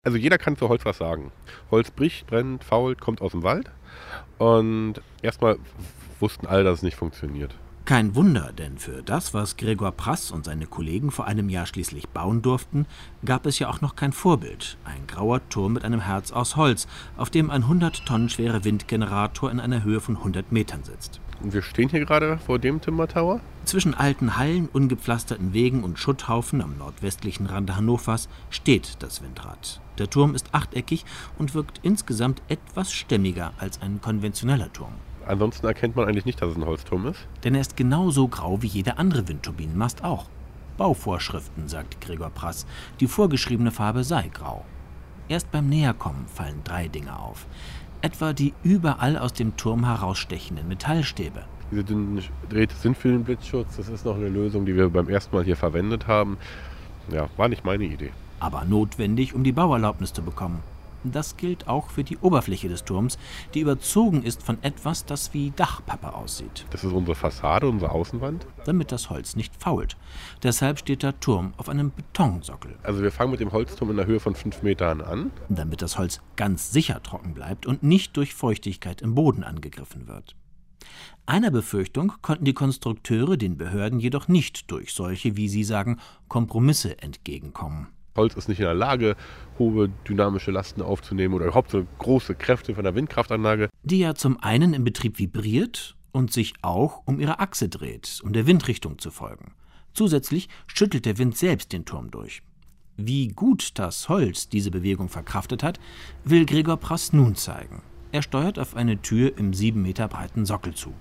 Also jeder kann zu Holz was sagen. Holz bricht, brennt, fault, kommt aus dem Wald. Und erstmal wussten alle, dass es nicht funktioniert. Kein Wunder, denn für das, was Gregor Prass und seine Kollegen vor einem Jahr schließlich bauen durften, gab es ja auch noch kein Vorbild. Ein grauer Turm mit einem Herz aus Holz, auf dem ein 100 Tonnen schwerer Windgenerator in einer Höhe von 100 Metern sitzt. Und wir stehen hier gerade vor dem Timber Tower. Zwischen alten Hallen, ungepflasterten Wegen und Schutthaufen am nordwestlichen Rande Hannovers steht das Windrad. Der Turm ist achteckig und wirkt insgesamt etwas stämmiger als ein konventioneller Turm. Ansonsten erkennt man eigentlich nicht, dass es ein Holzturm ist. Denn er ist genauso grau wie jeder andere Windturbinenmast auch. Bauvorschriften, sagt Gregor Prass, die vorgeschriebene Farbe sei grau. Erst beim Näherkommen fallen 3 Dinge auf. Etwa die überall aus dem Turm herausstechenden Metallstäbe. Diese dünnen Drähte sind für den Blitzschutz. Das ist noch eine Lösung, die wir beim ersten Mal hier verwendet haben. Ja, war nicht meine Idee. Aber notwendig, um die Bauerlaubnis zu bekommen. Das gilt auch für die Oberfläche des Turms, die überzogen ist von etwas, das wie Dachpappe aussieht. Das ist unsere Fassade, unsere Außenwand. Damit das Holz nicht fault. Deshalb steht der Turm auf einem Betonsockel. Also wir fangen mit dem Holzturm in der Höhe von 5 Metern an. Damit das Holz ganz sicher trocken bleibt und nicht durch Feuchtigkeit im Boden angegriffen wird. Einer Befürchtung konnten die Konstrukteure den Behörden jedoch nicht durch solche, wie sie sagen, Kompromisse entgegenkommen. Holz ist nicht in der Lage, hohe dynamische Lasten aufzunehmen oder überhaupt so große Kräfte von der Windkraftanlage. Die ja zum einen im Betrieb vibriert und sich auch um ihre Achse dreht, um der Windrichtung zu folgen. Zusätzlich schüttelt der Wind selbst den Turm durch. Wie gut das Holz diese Bewegung verkraftet hat, will Gregor Prass nun zeigen. Er steuert auf eine Tür im 7 Meter breiten Sockel zu.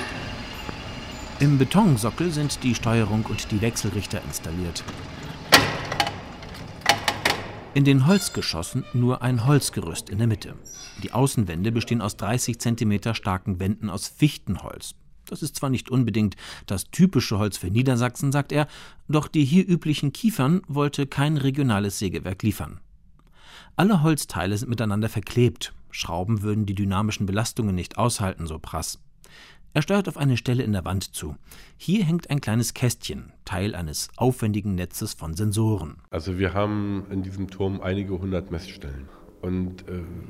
Im Betonsockel sind die Steuerung und die Wechselrichter installiert. In den Holzgeschossen nur ein Holzgerüst in der Mitte. Die Außenwände bestehen aus 30 cm starken Wänden aus Fichtenholz. Das ist zwar nicht unbedingt das typische Holz für Niedersachsen, sagt er, doch die hier üblichen Kiefern wollte kein regionales Sägewerk liefern. Alle Holzteile sind miteinander verklebt. Schrauben würden die dynamischen Belastungen nicht aushalten, so Prass. Er steuert auf eine Stelle in der Wand zu. Hier hängt ein kleines Kästchen, Teil eines aufwendigen Netzes von Sensoren. Also wir haben in diesem Turm einige 100 Messstellen. Und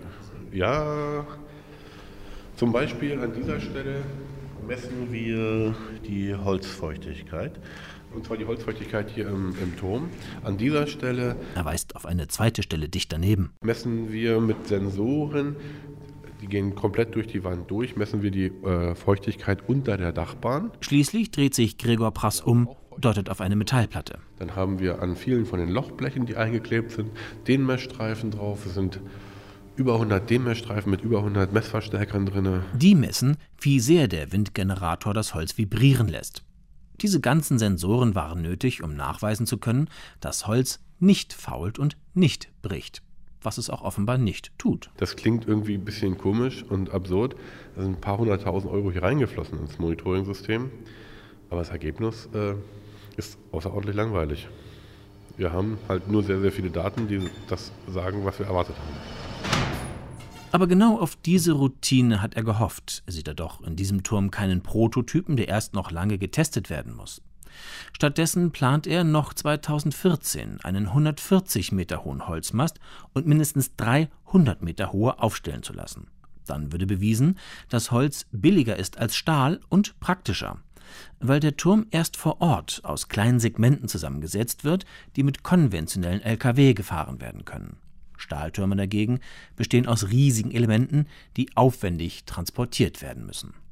zum Beispiel an dieser Stelle messen wir die Holzfeuchtigkeit. Und zwar die Holzfeuchtigkeit hier im Turm. An dieser Stelle, er weist auf eine zweite Stelle dicht daneben, messen wir mit Sensoren, die gehen komplett durch die Wand durch, messen wir die Feuchtigkeit unter der Dachbahn. Schließlich dreht sich Gregor Prass um, deutet auf eine Metallplatte. Dann haben wir an vielen von den Lochblechen, die eingeklebt sind, Dehnmessstreifen drauf. Es sind über 100 Dehnmessstreifen mit über 100 Messverstärkern drin. Die messen, wie sehr der Windgenerator das Holz vibrieren lässt. Diese ganzen Sensoren waren nötig, um nachweisen zu können, dass Holz nicht fault und nicht bricht. Was es auch offenbar nicht tut. Das klingt irgendwie ein bisschen komisch und absurd. Da sind ein paar 100.000 Euro hier reingeflossen ins Monitoring-System. Aber das Ergebnis ist außerordentlich langweilig. Wir haben halt nur sehr, sehr viele Daten, die das sagen, was wir erwartet haben. Aber genau auf diese Routine hat er gehofft. Sieht er doch in diesem Turm keinen Prototypen, der erst noch lange getestet werden muss. Stattdessen plant er noch 2014 einen 140 Meter hohen Holzmast und mindestens 300 Meter hohe aufstellen zu lassen. Dann würde bewiesen, dass Holz billiger ist als Stahl und praktischer, weil der Turm erst vor Ort aus kleinen Segmenten zusammengesetzt wird, die mit konventionellen Lkw gefahren werden können. Stahltürme dagegen bestehen aus riesigen Elementen, die aufwendig transportiert werden müssen.